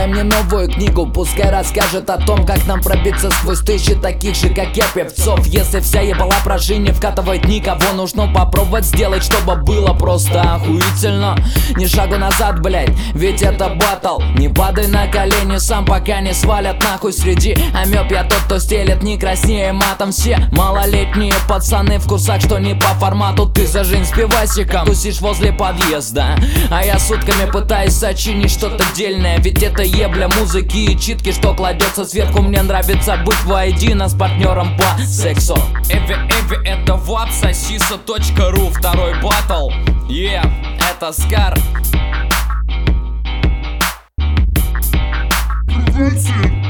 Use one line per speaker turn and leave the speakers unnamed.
дай мне новую книгу, пускай расскажет о том, как нам пробиться сквозь тысячи таких же, как я, певцов. Если вся ебала прожи не вкатывает никого, нужно попробовать сделать, чтобы было просто охуительно. Ни шагу назад, блять, ведь это батл. Не падай на колени сам, пока не свалят нахуй. Среди амеб я тот, кто стелет не краснее матом. Все малолетние пацаны в курсах, что не по формату. Ты за жизнь с пивасиком тусишь возле подъезда, а я сутками пытаюсь сочинить что-то дельное. Ведь это ебля музыки и читки, что кладется сверху. Мне нравится быть воедино с партнером по сексу. Эви, это вапсосиса.ру. Второй батл, это Скар.
Привет всем!